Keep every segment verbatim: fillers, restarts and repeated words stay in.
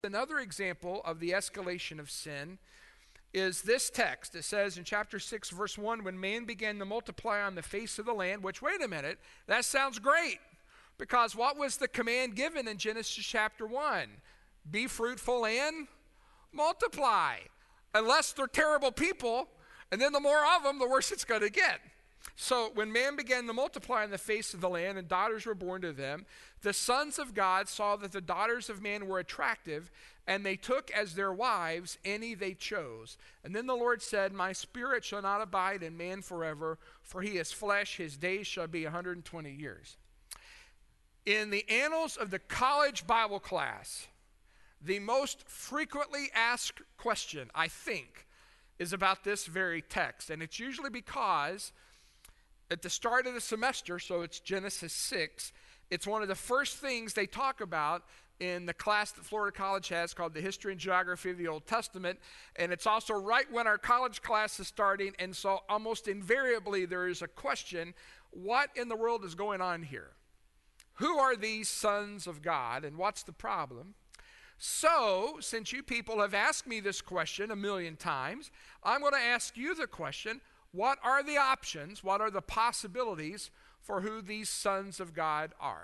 Another example of the escalation of sin is this text. It says in chapter six, verse one, when man began to multiply on the face of the land, which, wait a minute, that sounds great. Because what was the command given in Genesis chapter one? Be fruitful and multiply. Unless they're terrible people, and then the more of them, the worse it's going to get. So when man began to multiply on the face of the land and daughters were born to them, the sons of God saw that the daughters of man were attractive, and they took as their wives any they chose. And then the Lord said, my spirit shall not abide in man forever, for he is flesh, his days shall be one hundred twenty years. In the annals of the college Bible class, the most frequently asked question, I think, is about this very text. And it's usually because at the start of the semester, so it's Genesis six, it's one of the first things they talk about in the class that Florida College has called the History and Geography of the Old Testament. And it's also right when our college class is starting. And so almost invariably there is a question, what in the world is going on here? Who are these sons of God and what's the problem? So, since you people have asked me this question a million times, I'm going to ask you the question, what are the options, what are the possibilities for who these sons of God are?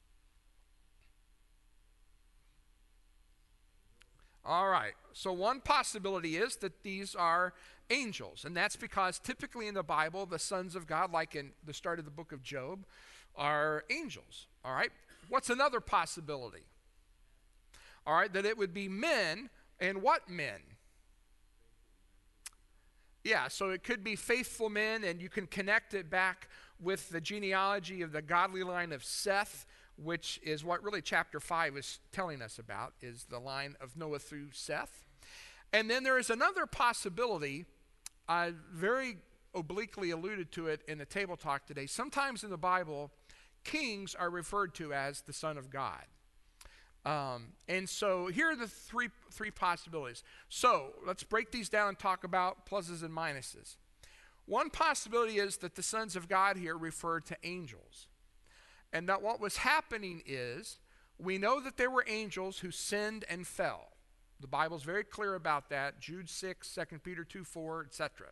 All right, so one possibility is that these are angels, and that's because typically in the Bible, the sons of God, like in the start of the book of Job, are angels. All right, what's another possibility? All right, that it would be men, and what men? Yeah, so it could be faithful men, and you can connect it back with the genealogy of the godly line of Seth, which is what really chapter five is telling us about, is the line of Noah through Seth. And then there is another possibility, I very obliquely alluded to it in the table talk today. Sometimes in the Bible, kings are referred to as the Son of God. Um, and so here are the three three possibilities. So let's break these down and talk about pluses and minuses. One possibility is that the sons of God here refer to angels. And that what was happening is, we know that there were angels who sinned and fell. The Bible's very clear about that. Jude six, Second Peter two four, et cetera.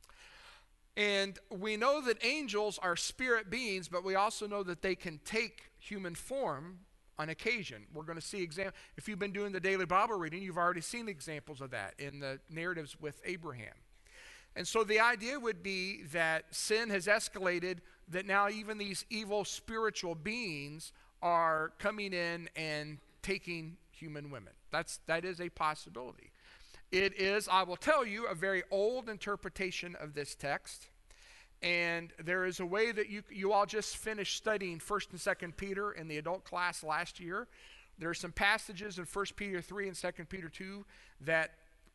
And we know that angels are spirit beings, but we also know that they can take human form on occasion. We're going to see exam. If you've been doing the daily Bible reading, you've already seen examples of that in the narratives with Abraham. And so the idea would be that sin has escalated, that now even these evil spiritual beings are coming in and taking human women. That's, that is a possibility. It is, I will tell you, a very old interpretation of this text. And there is a way that you you all just finished studying First and Second Peter in the adult class last year. There are some passages in First Peter three and Second Peter two that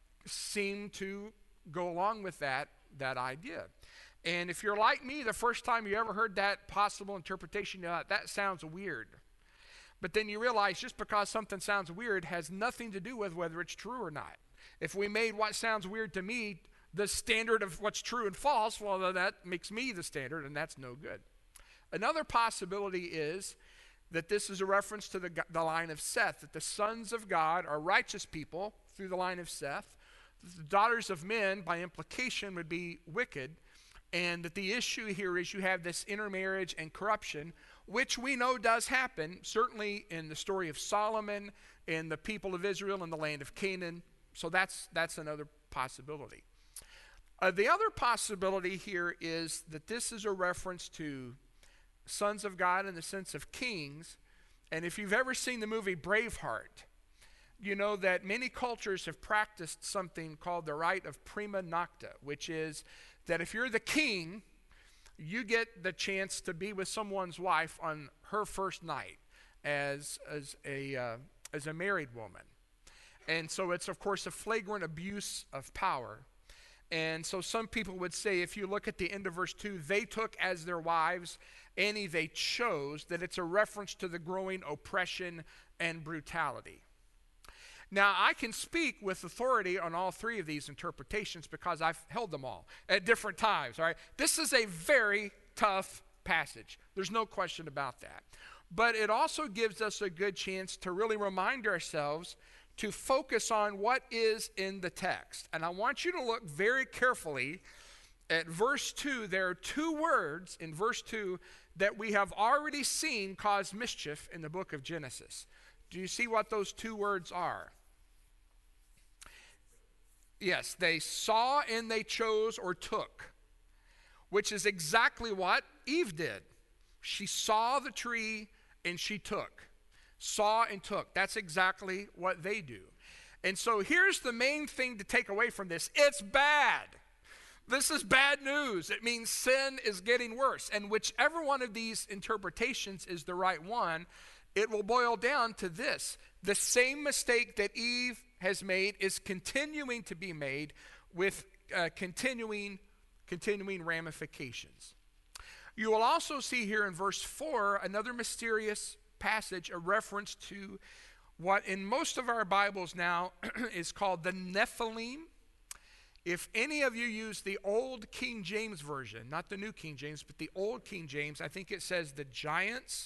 seem to go along with that, that idea. And if you're like me, the first time you ever heard that possible interpretation, you thought, that sounds weird. But then you realize just because something sounds weird has nothing to do with whether it's true or not. If we made what sounds weird to me the standard of what's true and false, well, then that makes me the standard, and that's no good. Another possibility is that this is a reference to the, the line of Seth, that the sons of God are righteous people through the line of Seth. The daughters of men, by implication, would be wicked, and that the issue here is you have this intermarriage and corruption, which we know does happen, certainly in the story of Solomon, in the people of Israel, in the land of Canaan. So that's, that's another possibility. Uh, the other possibility here is that this is a reference to sons of God in the sense of kings. And if you've ever seen the movie Braveheart, you know that many cultures have practiced something called the rite of prima nocta, which is that if you're the king, you get the chance to be with someone's wife on her first night as, as, a, uh, as a married woman. And so it's, of course, a flagrant abuse of power. And so some people would say, if you look at the end of verse two, they took as their wives any they chose, that it's a reference to the growing oppression and brutality. Now, I can speak with authority on all three of these interpretations because I've held them all at different times, all right? This is a very tough passage. There's no question about that. But it also gives us a good chance to really remind ourselves to focus on what is in the text. And I want you to look very carefully at verse two. There are two words in verse two that we have already seen cause mischief in the book of Genesis. Do you see what those two words are? Yes, they saw and they chose or took, which is exactly what Eve did. She saw the tree and she took. Saw and took. That's exactly what they do. And so here's the main thing to take away from this. It's bad. This is bad news. It means sin is getting worse. And whichever one of these interpretations is the right one, it will boil down to this. The same mistake that Eve has made is continuing to be made with uh, continuing, continuing ramifications. You will also see here in verse four another mysterious passage, a reference to what in most of our Bibles now is called the Nephilim. If any of you use the old King James Version, not the New King James, but the old King James, I think it says the giants.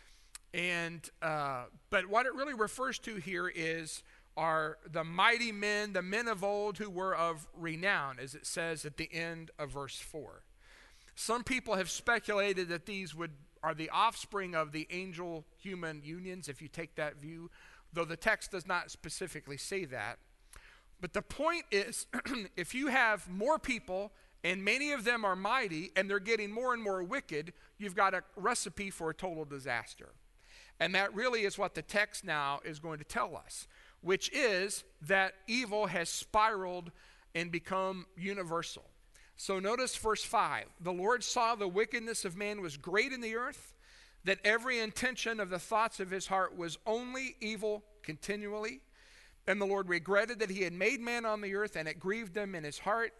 And uh, but what it really refers to here is are the mighty men, the men of old who were of renown, as it says at the end of verse four. Some people have speculated that these would are the offspring of the angel-human unions, if you take that view, though the text does not specifically say that. But the point is, if you have more people, and many of them are mighty, and they're getting more and more wicked, you've got a recipe for a total disaster. And that really is what the text now is going to tell us, which is that evil has spiraled and become universal. So notice verse five. The Lord saw the wickedness of man was great in the earth, that every intention of the thoughts of his heart was only evil continually. And the Lord regretted that he had made man on the earth, and it grieved him in his heart.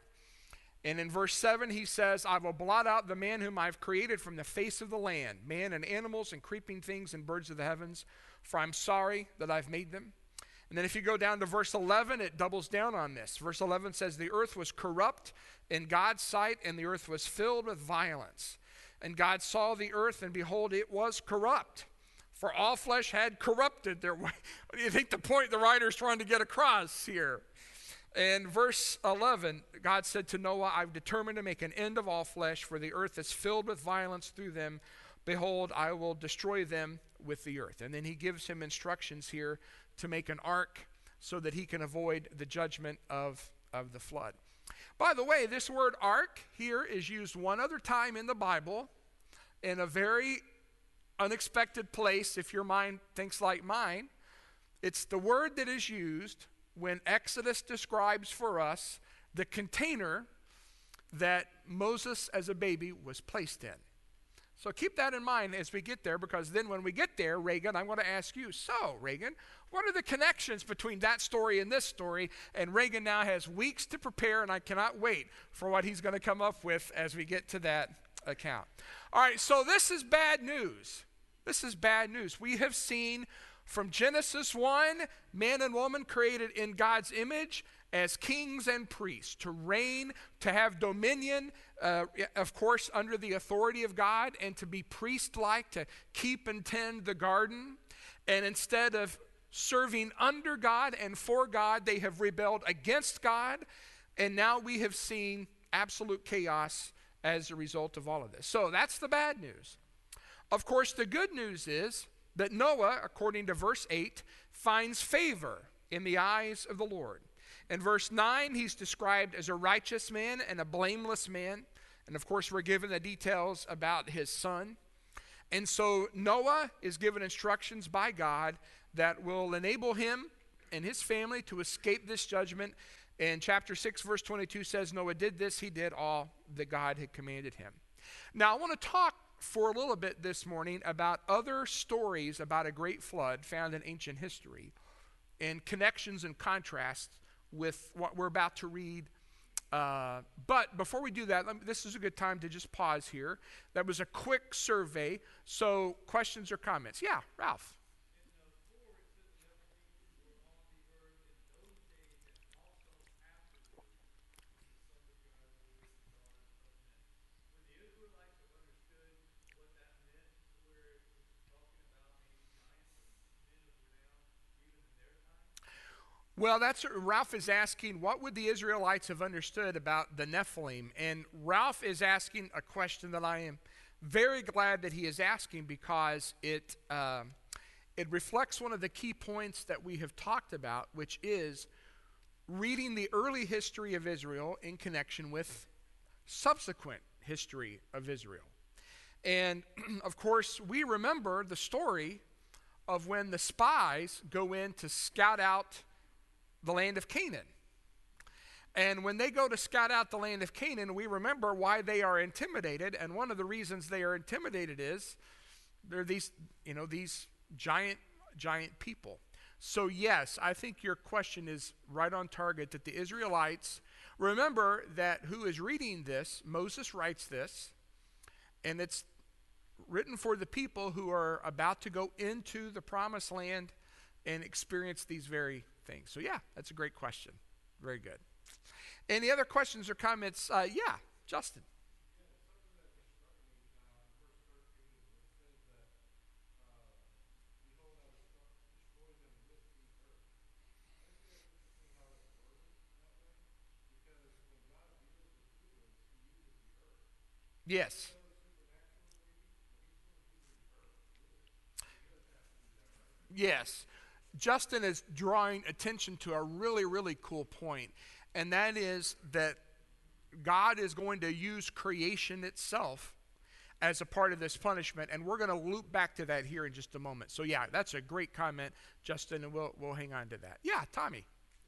And in verse seven he says, I will blot out the man whom I have created from the face of the land, man and animals and creeping things and birds of the heavens, for I'm sorry that I've made them. And then if you go down to verse eleven, it doubles down on this. Verse eleven says, the earth was corrupt in God's sight, and the earth was filled with violence. And God saw the earth, and behold, it was corrupt, for all flesh had corrupted their way. What do you think the point the writer's trying to get across here? And verse eleven, God said to Noah, I've determined to make an end of all flesh, for the earth is filled with violence through them. Behold, I will destroy them with the earth. And then he gives him instructions here to make an ark so that he can avoid the judgment of, of the flood. By the way, this word ark here is used one other time in the Bible in a very unexpected place, if your mind thinks like mine. It's the word that is used when Exodus describes for us the container that Moses as a baby was placed in. So keep that in mind as we get there, because then when we get there, Reagan, I'm going to ask you, so Reagan, what are the connections between that story and this story? And Reagan now has weeks to prepare, and I cannot wait for what he's going to come up with as we get to that account. All right, so this is bad news. This is bad news. We have seen from Genesis one, man and woman created in God's image as kings and priests, to reign, to have dominion, uh, of course, under the authority of God, and to be priest-like, to keep and tend the garden. And instead of serving under God and for God, they have rebelled against God. And now we have seen absolute chaos as a result of all of this. So that's the bad news. Of course, the good news is that Noah, according to verse eight, finds favor in the eyes of the Lord. In verse nine, he's described as a righteous man and a blameless man. And of course, we're given the details about his son. And so Noah is given instructions by God that will enable him and his family to escape this judgment. And chapter six, verse twenty-two says, Noah did this, he did all that God had commanded him. Now, I want to talk for a little bit this morning about other stories about a great flood found in ancient history, and connections and contrasts with what we're about to read. Uh, but before we do that, let me, this is a good time to just pause here. That was a quick survey. So questions or comments? Yeah, Ralph. Well, that's Ralph is asking, what would the Israelites have understood about the Nephilim? And Ralph is asking a question that I am very glad that he is asking, because it uh, it reflects one of the key points that we have talked about, which is reading the early history of Israel in connection with subsequent history of Israel. And of course, we remember the story of when the spies go in to scout out the land of Canaan. And when they go to scout out the land of Canaan, we remember why they are intimidated. And one of the reasons they are intimidated is they're these, you know, these giant, giant people. So yes, I think your question is right on target, that the Israelites, remember that who is reading this, Moses writes this, and it's written for the people who are about to go into the promised land and experience these very things. So yeah, that's a great question. Very good. Any other questions or comments? Uh, yeah, Justin. Yes. Yes. Justin is drawing attention to a really, really cool point, and that is that God is going to use creation itself as a part of this punishment, and we're going to loop back to that here in just a moment. So yeah, that's a great comment, Justin, and we'll we'll hang on to that. Yeah, Tommy.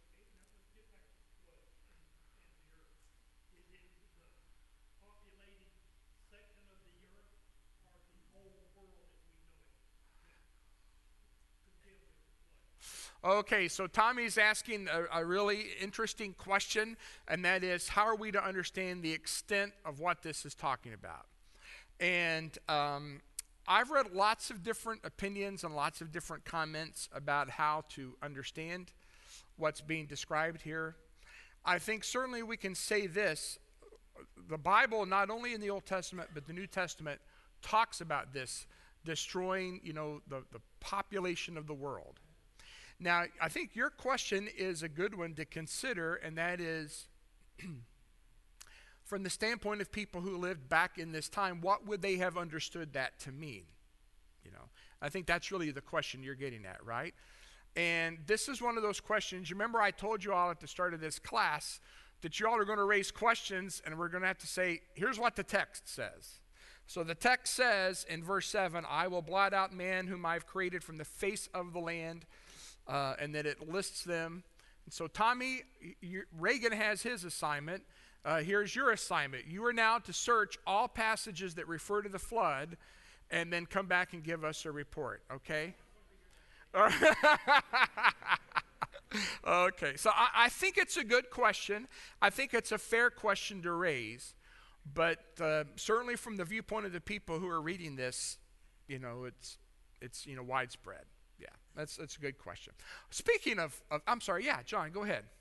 Okay, so Tommy's asking a, a really interesting question, and that is, how are we to understand the extent of what this is talking about? And um, I've read lots of different opinions and lots of different comments about how to understand what's being described here. I think certainly we can say this: the Bible, not only in the Old Testament, but the New Testament, talks about this destroying, you know, the, the population of the world. Now, I think your question is a good one to consider, and that is, from the standpoint of people who lived back in this time, what would they have understood that to mean? You know, I think that's really the question you're getting at, right? And this is one of those questions. You remember I told you all at the start of this class that you all are going to raise questions, and we're going to have to say, here's what the text says. So the text says in verse seven, I will blot out man whom I've created from the face of the land. Uh, and then it lists them. And so Tommy, you, Reagan has his assignment. Uh, here's your assignment. You are now to search all passages that refer to the flood and then come back and give us a report, okay? Okay, so I, I think it's a good question. I think it's a fair question to raise. But uh, certainly from the viewpoint of the people who are reading this, you know, it's, it's you know, widespread. Yeah, that's that's a good question. Speaking of, of I'm sorry, yeah, John, go ahead.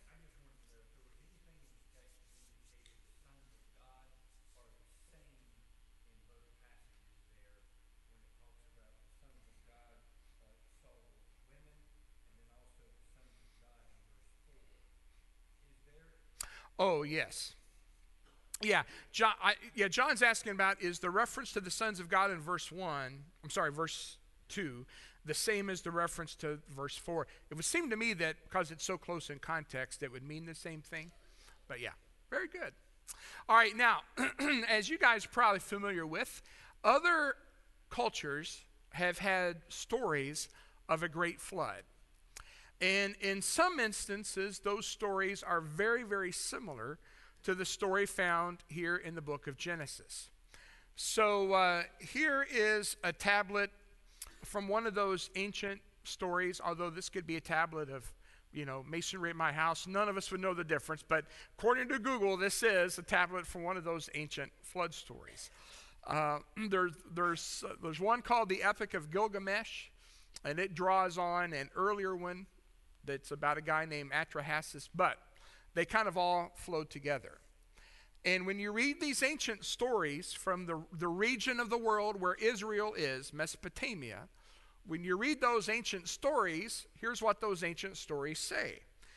Oh, yes. Yeah, John, I, yeah, John's asking about, is the reference to the sons of God in verse one, I'm sorry, verse two, the same as the reference to verse four. It would seem to me that because it's so close in context, it would mean the same thing. But yeah, very good. All right, now, as you guys are probably familiar with, other cultures have had stories of a great flood. And in some instances, those stories are very, very similar to the story found here in the book of Genesis. So uh, here is a tablet from one of those ancient stories, although this could be a tablet of, you know, masonry at my house. None of us would know the difference, but according to Google, this is a tablet from one of those ancient flood stories. Uh, there's, there's, uh, there's one called the Epic of Gilgamesh, and it draws on an earlier one that's about a guy named Atrahasis, but they kind of all flowed together. And when you read these ancient stories from the, the region of the world where Israel is, Mesopotamia, when you read those ancient stories, here's what those ancient stories say.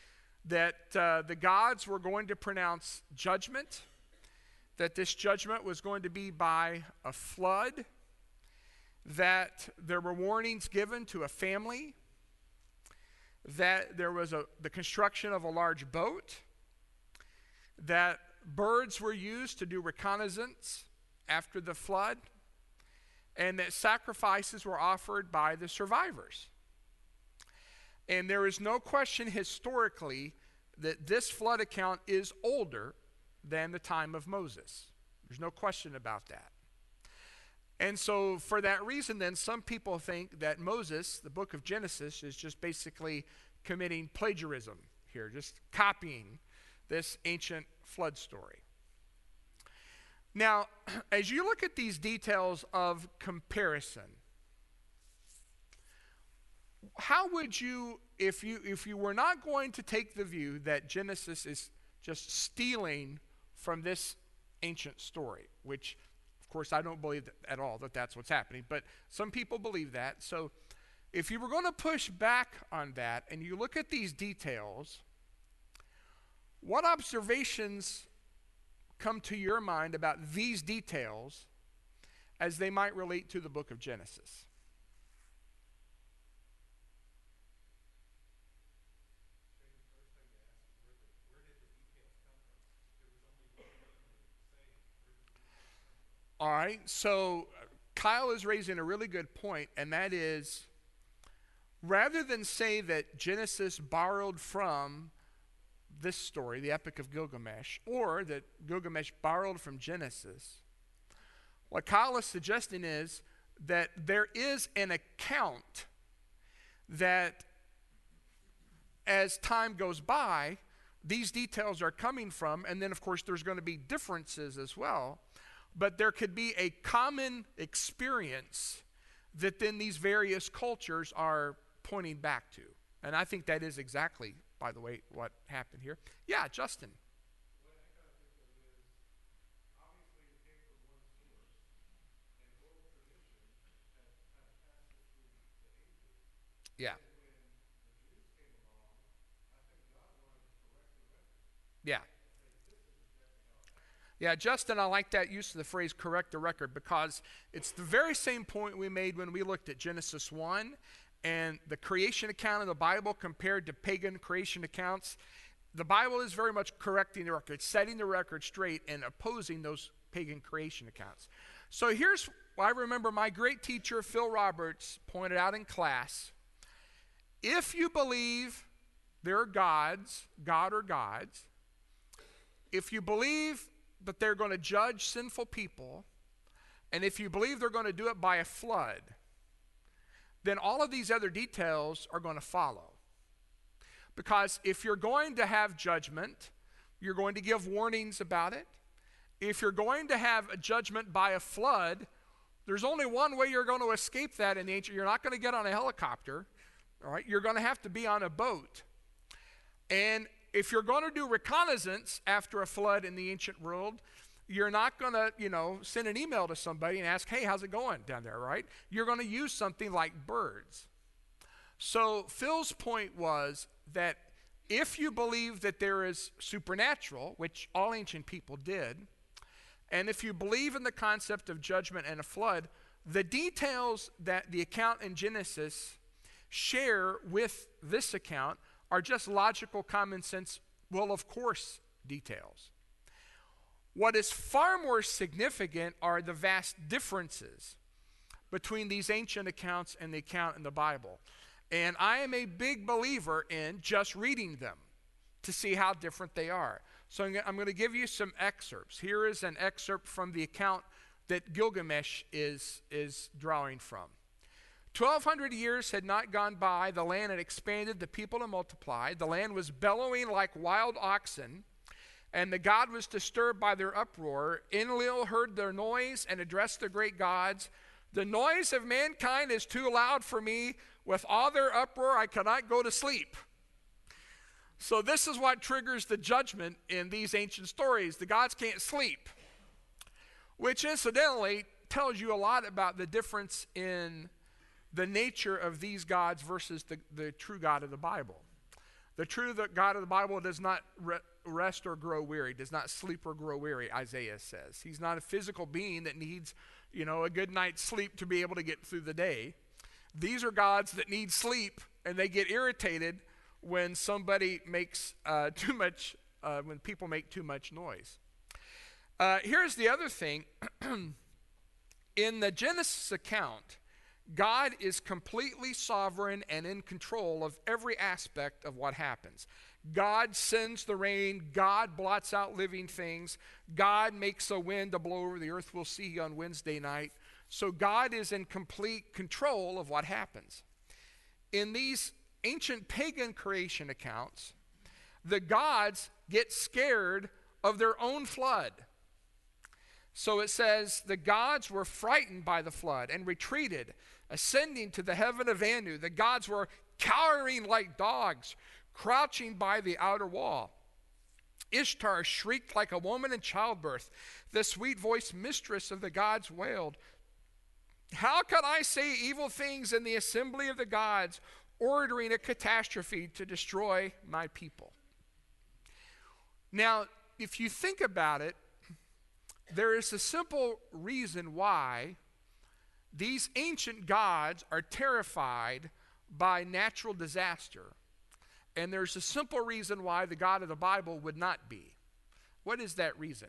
that uh, the gods were going to pronounce judgment, that this judgment was going to be by a flood, that there were warnings given to a family, that there was a, the construction of a large boat, that birds were used to do reconnaissance after the flood, and that sacrifices were offered by the survivors. And there is no question historically that this flood account is older than the time of Moses. There's no question about that. And so for that reason, then, some people think that Moses, the book of Genesis, is just basically committing plagiarism here, just copying this ancient flood story. Now, as you look at these details of comparison, how would you, if you if you were not going to take the view that Genesis is just stealing from this ancient story, which, of course, I don't believe that at all that that's what's happening, but some people believe that. So if you were going to push back on that and you look at these details, what observations come to your mind about these details as they might relate to the book of Genesis? All right, so Kyle is raising a really good point, and that is, rather than say that Genesis borrowed from this story, the Epic of Gilgamesh, or that Gilgamesh borrowed from Genesis, what Kyle is suggesting is that there is an account that, as time goes by, these details are coming from, and then, of course, there's going to be differences as well. But there could be a common experience that then these various cultures are pointing back to. And I think that is exactly, by the way, what happened here. Yeah, Justin. What I kind of think of is, obviously it came from one source, and oral tradition has kind of passed it through the ages. Yeah. And when the Jews came along, I think God wanted to correct the record. Yeah. Say, this is exactly how it happened. Yeah, Justin, I like that use of the phrase correct the record, because it's the very same point we made when we looked at Genesis one and the creation account of the Bible compared to pagan creation accounts. The Bible is very much correcting the record, setting the record straight and opposing those pagan creation accounts. So here's what I remember my great teacher, Phil Roberts, pointed out in class. If you believe there are gods, God or gods, if you believe that they're going to judge sinful people, and if you believe they're going to do it by a flood, then all of these other details are going to follow. Because if you're going to have judgment, you're going to give warnings about it. If you're going to have a judgment by a flood, there's only one way you're going to escape that in the ancient. You're not going to get on a helicopter, all right? You're going to have to be on a boat. And if you're going to do reconnaissance after a flood in the ancient world, you're not going to, you know, send an email to somebody and ask, hey, how's it going down there, right? You're going to use something like birds. So Phil's point was that if you believe that there is supernatural, which all ancient people did, and if you believe in the concept of judgment and a flood, the details that the account in Genesis share with this account are just logical, common sense, well, of course, details. What is far more significant are the vast differences between these ancient accounts and the account in the Bible. And I am a big believer in just reading them to see how different they are. So I'm going to give you some excerpts. Here is an excerpt from the account that Gilgamesh is, is drawing from. Twelve hundred years had not gone by. The land had expanded, the people had multiplied. The land was bellowing like wild oxen, and the God was disturbed by their uproar. Enlil heard their noise and addressed the great gods. The noise of mankind is too loud for me. With all their uproar, I cannot go to sleep. So this is what triggers the judgment in these ancient stories. The gods can't sleep, which incidentally tells you a lot about the difference in the nature of these gods versus the, the true God of the Bible. The true God of the Bible does not re- rest or grow weary, does not sleep or grow weary, Isaiah says. He's not a physical being that needs, you know, a good night's sleep to be able to get through the day. These are gods that need sleep, and they get irritated when somebody makes uh, too much, uh, when people make too much noise. Uh, here's the other thing. In the Genesis account, God is completely sovereign and in control of every aspect of what happens. God sends the rain. God blots out living things. God makes a wind to blow over the earth. We'll see on Wednesday night. So God is in complete control of what happens. In these ancient pagan creation accounts, the gods get scared of their own flood. So it says, the gods were frightened by the flood and retreated, ascending to the heaven of Anu. The gods were cowering like dogs, crouching by the outer wall. Ishtar shrieked like a woman in childbirth. The sweet-voiced mistress of the gods wailed, "How could I say evil things in the assembly of the gods, ordering a catastrophe to destroy my people?" Now, if you think about it, there is a simple reason why these ancient gods are terrified by natural disaster. And there's a simple reason why the God of the Bible would not be. What is that reason?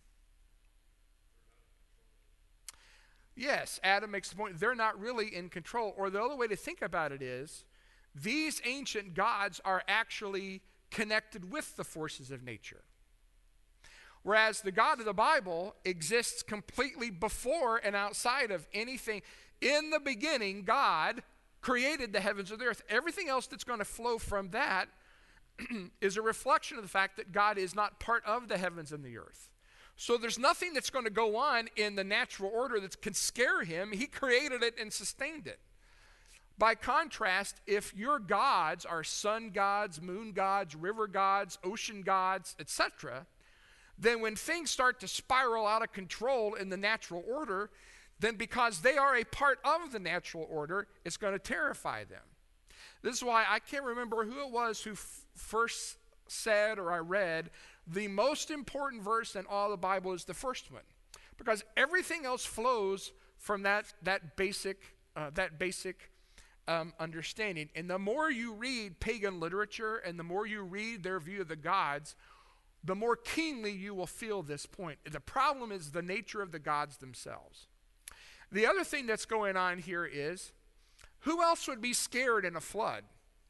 Yes, Adam makes the point, they're not really in control. Or the other way to think about it is, these ancient gods are actually connected with the forces of nature. Whereas the God of the Bible exists completely before and outside of anything. In the beginning, God created the heavens and the earth. Everything else that's going to flow from that is a reflection of the fact that God is not part of the heavens and the earth. So there's nothing that's going to go on in the natural order that can scare him. He created it and sustained it. By contrast, if your gods are sun gods, moon gods, river gods, ocean gods, et cetera, then when things start to spiral out of control in the natural order, then because they are a part of the natural order, it's going to terrify them. This is why I can't remember who it was who f- first said, or I read, the most important verse in all the Bible is the first one. Because everything else flows from that, that basic, uh, that basic um, understanding. And the more you read pagan literature and the more you read their view of the gods, the more keenly you will feel this point. The problem is the nature of the gods themselves. The other thing that's going on here is, who else would be scared in a flood?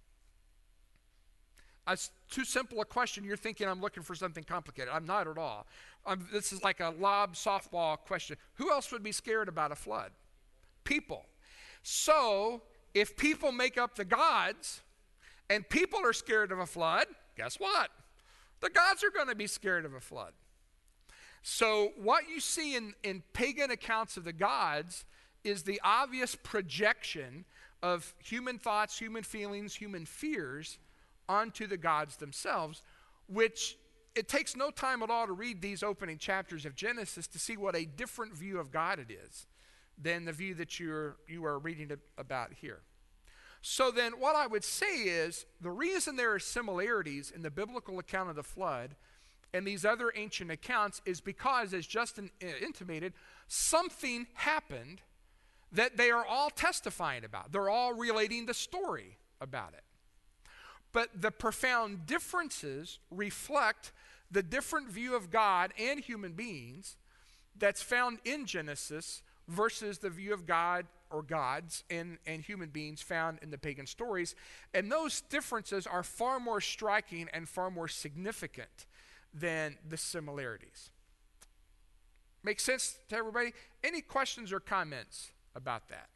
It's too simple a question. You're thinking I'm looking for something complicated. I'm not at all. I'm, this is like a lob softball question. Who else would be scared about a flood? People. So, if people make up the gods, and people are scared of a flood, guess what? The gods are going to be scared of a flood. So what you see in, in pagan accounts of the gods is the obvious projection of human thoughts, human feelings, human fears onto the gods themselves, which it takes no time at all to read these opening chapters of Genesis to see what a different view of God it is than the view that you're, you are reading about here. So then what I would say is, the reason there are similarities in the biblical account of the flood and these other ancient accounts is because, as Justin intimated, something happened that they are all testifying about. They're all relating the story about it. But the profound differences reflect the different view of God and human beings that's found in Genesis versus the view of God or gods and, and human beings found in the pagan stories. And those differences are far more striking and far more significant than the similarities. Make sense to everybody? Any questions or comments about that?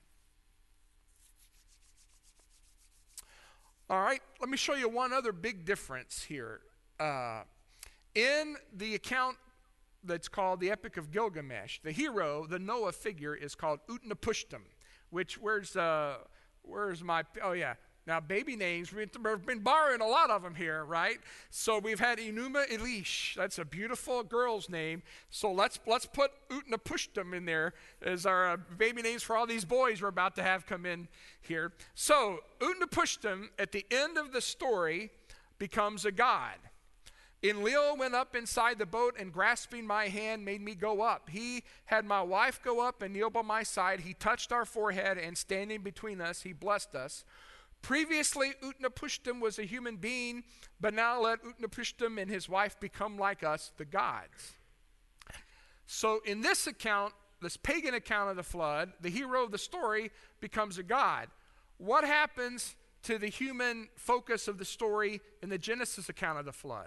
All right, let me show you one other big difference here. Uh, in the account that's called the Epic of Gilgamesh, the hero, the Noah figure, is called Utnapishtim, which, where's, uh, where's my, oh yeah, now baby names, we've been borrowing a lot of them here, right? So we've had Enuma Elish, that's a beautiful girl's name, so let's let's put Utnapishtim in there as our uh, baby names for all these boys we're about to have come in here. So Utnapishtim, at the end of the story, becomes a god. Enlil went up inside the boat and grasping my hand made me go up. He had my wife go up and kneel by my side. He touched our forehead and standing between us, he blessed us. Previously, Utnapishtim was a human being, but now let Utnapishtim and his wife become like us, the gods. So in this account, this pagan account of the flood, the hero of the story becomes a god. What happens to the human focus of the story in the Genesis account of the flood?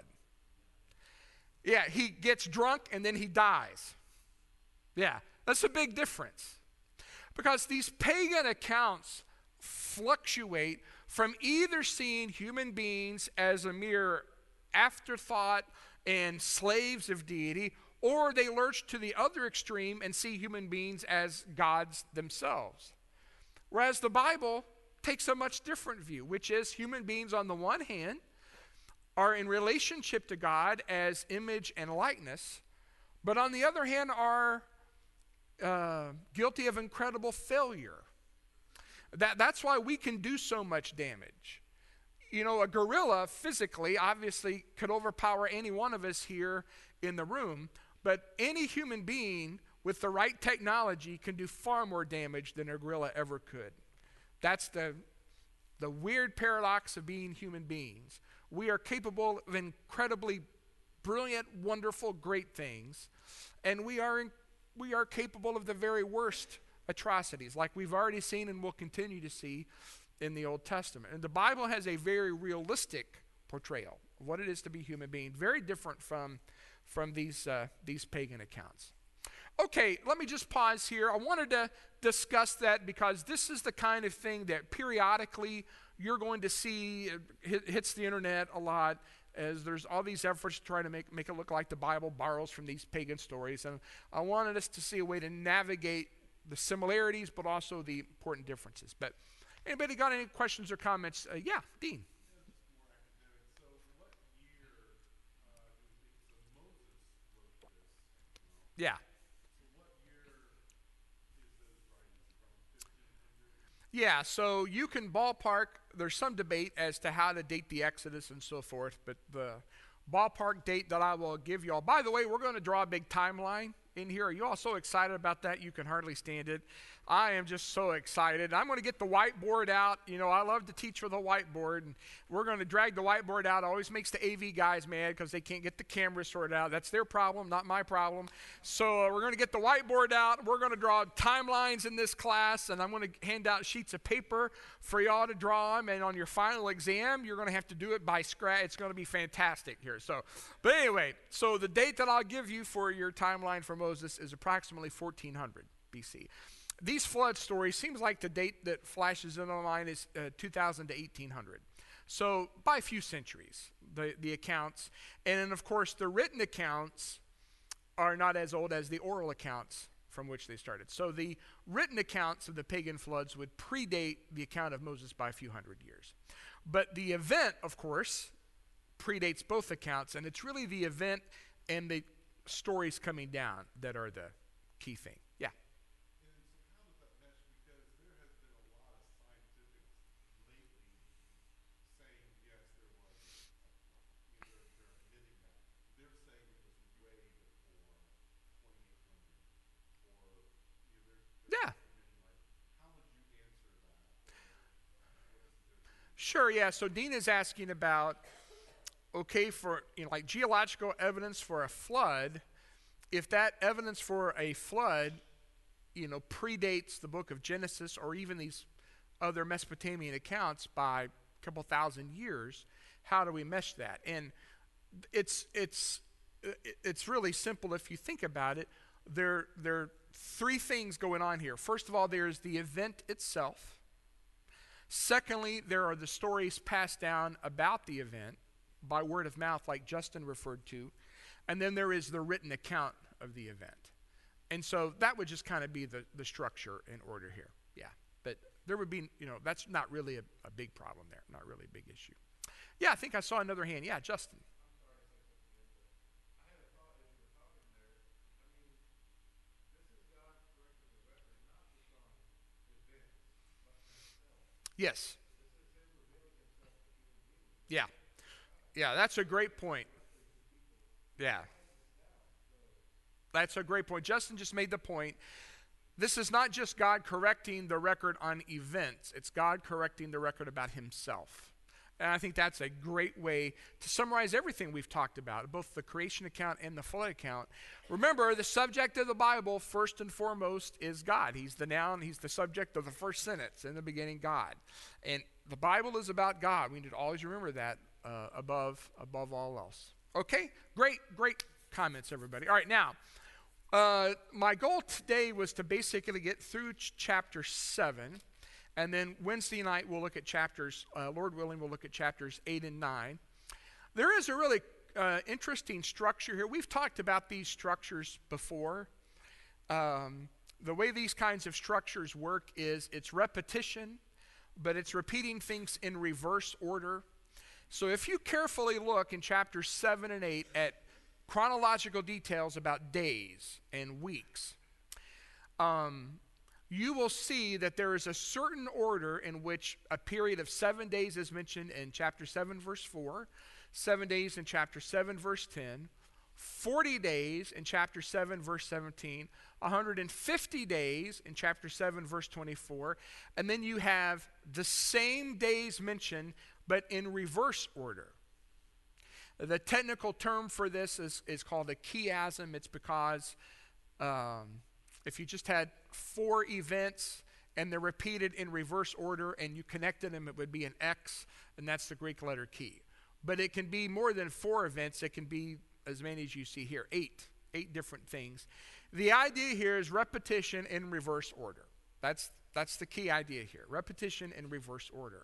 Yeah, he gets drunk and then he dies. Yeah, that's a big difference. Because these pagan accounts fluctuate from either seeing human beings as a mere afterthought and slaves of deity, or they lurch to the other extreme and see human beings as gods themselves. Whereas the Bible takes a much different view, which is human beings on the one hand are in relationship to God as image and likeness, but on the other hand are uh, guilty of incredible failure. That, that's why we can do so much damage. You know, a gorilla physically obviously could overpower any one of us here in the room, but any human being with the right technology can do far more damage than a gorilla ever could. That's the, the weird paradox of being human beings. We are capable of incredibly brilliant, wonderful, great things, and we are, in, we are capable of the very worst atrocities, like we've already seen and will continue to see in the Old Testament. And the Bible has a very realistic portrayal of what it is to be human being, very different from, from these, uh, these pagan accounts. Okay, let me just pause here. I wanted to discuss that because this is the kind of thing that periodically you're going to see hit, hits the internet a lot, as there's all these efforts to try to make, make it look like the Bible borrows from these pagan stories. And I wanted us to see a way to navigate the similarities, but also the important differences. But anybody got any questions or comments? Uh, yeah, Dean. Yeah. Yeah, so you can ballpark, there's some debate as to how to date the Exodus and so forth, but the ballpark date that I will give you all. By the way, we're going to draw a big timeline in here. Are you all so excited about that you can hardly stand it? I am just so excited. I'm going to get the whiteboard out. You know, I love to teach with a whiteboard, and we're going to drag the whiteboard out. It always makes the A V guys mad because they can't get the camera sorted out. That's their problem, not my problem. So uh, we're going to get the whiteboard out. We're going to draw timelines in this class, and I'm going to hand out sheets of paper for y'all to draw them, and on your final exam, you're going to have to do it by scratch. It's going to be fantastic here. So, but anyway, so the date that I'll give you for your timeline for Moses is approximately fourteen hundred B C. These flood stories, seems like the date that flashes in my mind is uh, two thousand to eighteen hundred. So by a few centuries, the, the accounts. And then, of course, the written accounts are not as old as the oral accounts from which they started. So the written accounts of the pagan floods would predate the account of Moses by a few hundred years. But the event, of course, predates both accounts, and it's really the event and the stories coming down that are the key thing. Yeah. Yeah. Sure, yeah. So Dean is asking about, okay, for, you know, like geological evidence for a flood, if that evidence for a flood, you know, predates the book of Genesis or even these other Mesopotamian accounts by a couple thousand years, how do we mesh that? And it's it's it's really simple if you think about it. There there are three things going on here. First of all, there's the event itself. Secondly, there are the stories passed down about the event by word of mouth, like Justin referred to. And then there is the written account of the event. And so that would just kind of be the, the structure in order here. Yeah. But there would be, you know, that's not really a, a big problem there, not really a big issue. Yeah, I think I saw another hand. Yeah, Justin. Yes. Yeah. Yeah, that's a great point. Yeah. That's a great point. Justin just made the point. This is not just God correcting the record on events. It's God correcting the record about himself. And I think that's a great way to summarize everything we've talked about, both the creation account and the flood account. Remember, the subject of the Bible, first and foremost, is God. He's the noun. He's the subject of the first sentence. In the beginning, God. And the Bible is about God. We need to always remember that uh, above, above all else. Okay? Great, great comments, everybody. All right, now, uh, my goal today was to basically get through ch- chapter seven. And then Wednesday night, we'll look at chapters, uh, Lord willing, we'll look at chapters eight and nine. There is a really uh, interesting structure here. We've talked about these structures before. Um, the way these kinds of structures work is it's repetition, but it's repeating things in reverse order. So if you carefully look in chapters seven and eight at chronological details about days and weeks, um, you will see that there is a certain order in which a period of seven days is mentioned in chapter seven, verse four, seven days in chapter seven, verse ten, forty days in chapter seven, verse seventeen, one hundred fifty days in chapter seven, verse twenty-four, and then you have the same days mentioned, but in reverse order. The technical term for this is, is called a chiasm. It's because um, if you just had four events and they're repeated in reverse order and you connected them, it would be an X, and that's the Greek letter chi. But it can be more than four events. It can be as many as you see here, eight, eight different things. The idea here is repetition in reverse order. That's, that's the key idea here, repetition in reverse order.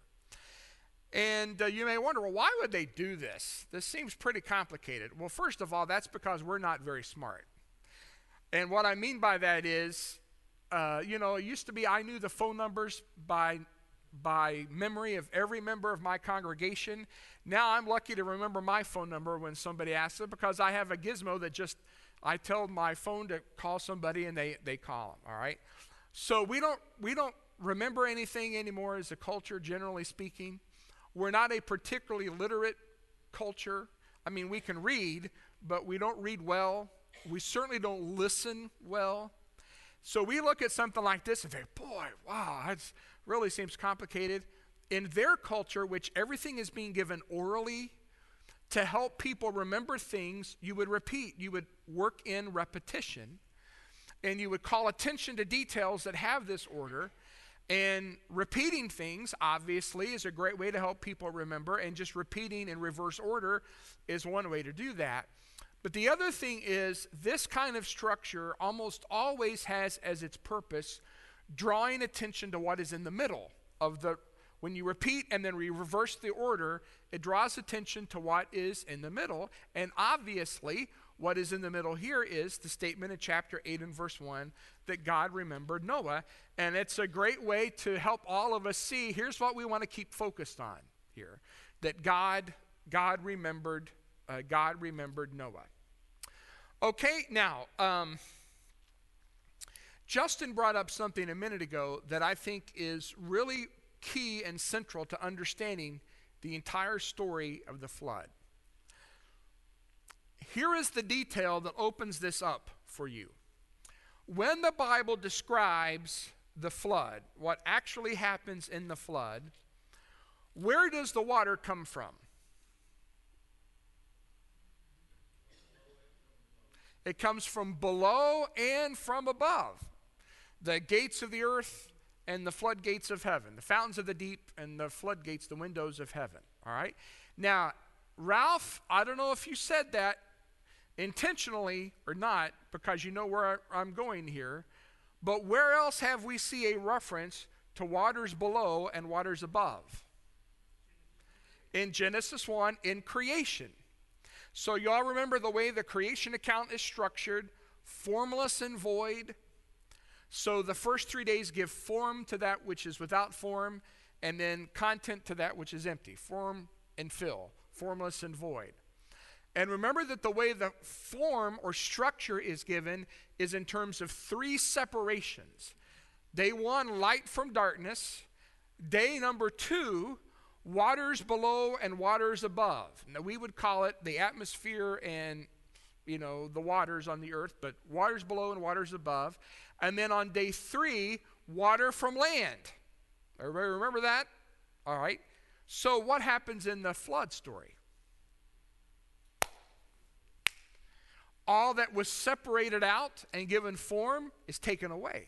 And uh, you may wonder, well, why would they do this? This seems pretty complicated. Well, first of all, that's because we're not very smart. And what I mean by that is, uh, you know, it used to be I knew the phone numbers by, by memory of every member of my congregation. Now I'm lucky to remember my phone number when somebody asks it because I have a gizmo that just, I tell my phone to call somebody and they, they call them, all right? So we don't, we don't remember anything anymore as a culture, generally speaking. We're not a particularly literate culture. I mean, we can read, but we don't read well. We certainly don't listen well. So we look at something like this and think, boy, wow, that really seems complicated. In their culture, which everything is being given orally, to help people remember things, you would repeat. You would work in repetition, and you would call attention to details that have this order. And repeating things, obviously, is a great way to help people remember, and just repeating in reverse order is one way to do that. But the other thing is, this kind of structure almost always has as its purpose drawing attention to what is in the middle of the, when you repeat and then we reverse the order, it draws attention to what is in the middle. And obviously, what is in the middle here is the statement in chapter eight and verse one that God remembered Noah. And it's a great way to help all of us see, here's what we want to keep focused on here, that God, God remembered, uh, God remembered Noah. Okay, now, um, Justin brought up something a minute ago that I think is really key and central to understanding the entire story of the flood. Here is the detail that opens this up for you. When the Bible describes the flood, what actually happens in the flood, where does the water come from? It comes from below and from above. The gates of the earth and the floodgates of heaven. The fountains of the deep and the floodgates, the windows of heaven. All right? Now, Ralph, I don't know if you said that intentionally or not, because you know where I'm going here, but where else have we see a reference to waters below and waters above? In Genesis one, in creation. So y'all remember the way the creation account is structured, formless and void. So the first three days give form to that which is without form, and then content to that which is empty. Form and fill, formless and void. And remember that the way the form or structure is given is in terms of three separations. Day one, light from darkness. Day number two, waters below and waters above. Now, we would call it the atmosphere and, you know, the waters on the earth, but waters below and waters above. And then on day three, water from land. Everybody remember that? All right. So what happens in the flood story? All that was separated out and given form is taken away.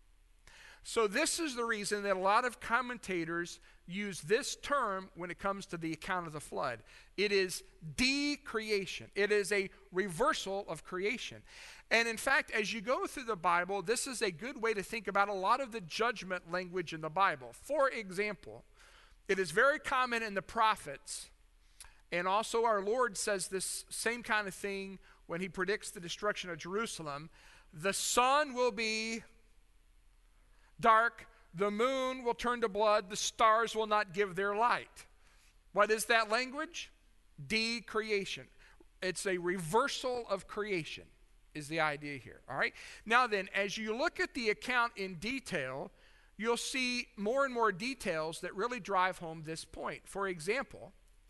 So this is the reason that a lot of commentators use this term when it comes to the account of the flood. It is decreation. It is a reversal of creation. And in fact, as you go through the Bible, this is a good way to think about a lot of the judgment language in the Bible. For example, it is very common in the prophets, and also our Lord says this same kind of thing when he predicts the destruction of Jerusalem. The sun will be dark, the moon will turn to blood, the stars will not give their light. What is that language? Decreation. It's a reversal of creation is the idea here. All right. Now then, as you look at the account in detail, you'll see more and more details that really drive home this point. For example,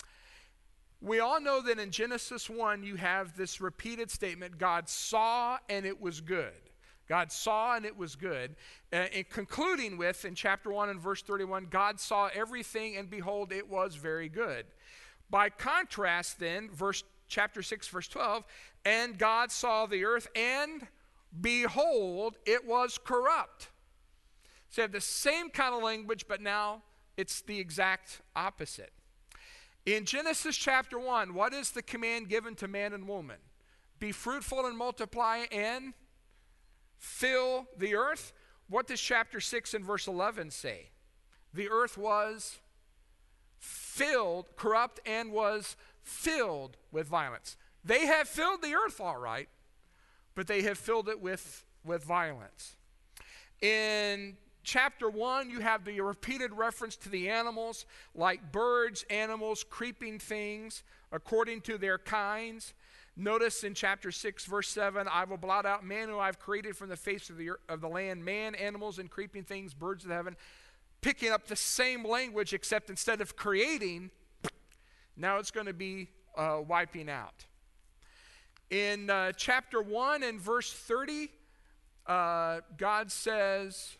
we all know that in Genesis one, you have this repeated statement, God saw and it was good. God saw and it was good. Uh, and concluding with, in chapter one and verse thirty-one, God saw everything and behold, it was very good. By contrast then, verse chapter six, verse twelve, and God saw the earth and behold, it was corrupt. So you have the same kind of language, but now it's the exact opposite. In Genesis chapter one, what is the command given to man and woman? Be fruitful and multiply and fill the earth. What does chapter six and verse eleven say? The earth was filled, corrupt, and was filled with violence. They have filled the earth all right, but they have filled it with, with violence. In chapter one, you have the repeated reference to the animals, like birds, animals, creeping things, according to their kinds. Notice in chapter six, verse seven, I will blot out man who I've created from the face of the, earth, of the land, man, animals, and creeping things, birds of the heaven, picking up the same language, except instead of creating, now it's going to be uh, wiping out. In uh, chapter one and verse thirty, uh, God says,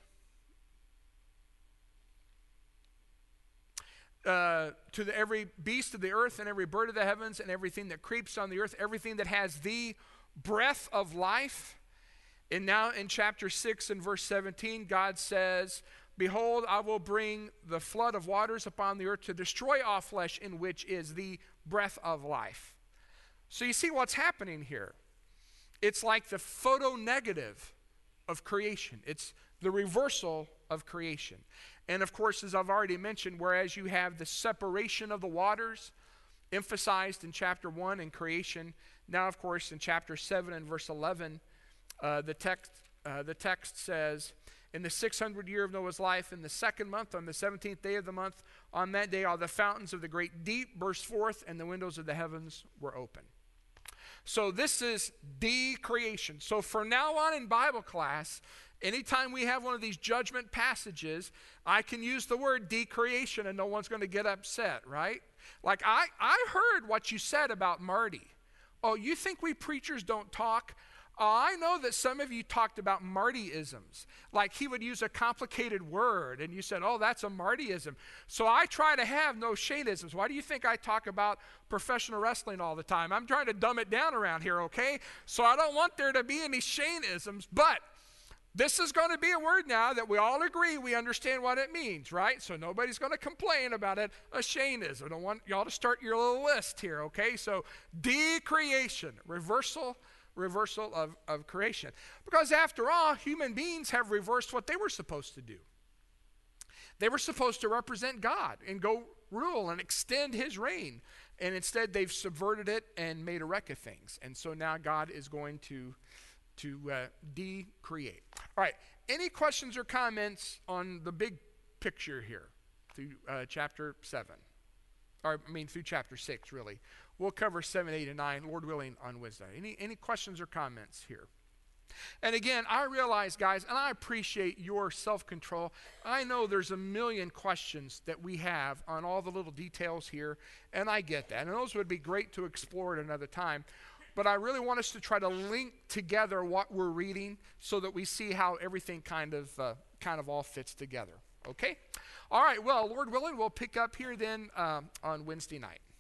Uh, to the, every beast of the earth and every bird of the heavens and everything that creeps on the earth, everything that has the breath of life. And now in chapter six and verse seventeen, God says, behold, I will bring the flood of waters upon the earth to destroy all flesh, in which is the breath of life. So you see what's happening here. It's like the photo-negative of creation. It's the reversal of creation. And of course, as I've already mentioned, whereas you have the separation of the waters emphasized in chapter one in creation, now of course in chapter seven and verse eleven, uh, the text uh, the text says, in the six hundredth year of Noah's life, in the second month, on the seventeenth day of the month, on that day all the fountains of the great deep burst forth, and the windows of the heavens were open. So this is decreation. So from now on in Bible class, anytime we have one of these judgment passages, I can use the word decreation and no one's going to get upset, right? Like I, I heard what you said about Marty. Oh, you think we preachers don't talk? Uh, I know that some of you talked about Martyisms. Like he would use a complicated word and you said, oh, that's a Martyism. So I try to have no Shaneisms. Why do you think I talk about professional wrestling all the time? I'm trying to dumb it down around here, okay? So I don't want there to be any Shaneisms, but this is going to be a word now that we all agree we understand what it means, right? So nobody's going to complain about it. A Shaneism. I don't want y'all to start your little list here, okay? So decreation, reversal, reversal of, of creation. Because after all, human beings have reversed what they were supposed to do. They were supposed to represent God and go rule and extend his reign. And instead they've subverted it and made a wreck of things. And so now God is going to to uh, decreate. All right, any questions or comments on the big picture here through uh, chapter seven? Or, I mean, through chapter six, really. We'll cover seven, eight, and nine, Lord willing, on Wednesday. Any, any questions or comments here? And again, I realize, guys, and I appreciate your self-control. I know there's a million questions that we have on all the little details here, and I get that. And those would be great to explore at another time. But I really want us to try to link together what we're reading so that we see how everything kind of uh, kind of all fits together. Okay? All right, well, Lord willing, we'll pick up here then um, on Wednesday night.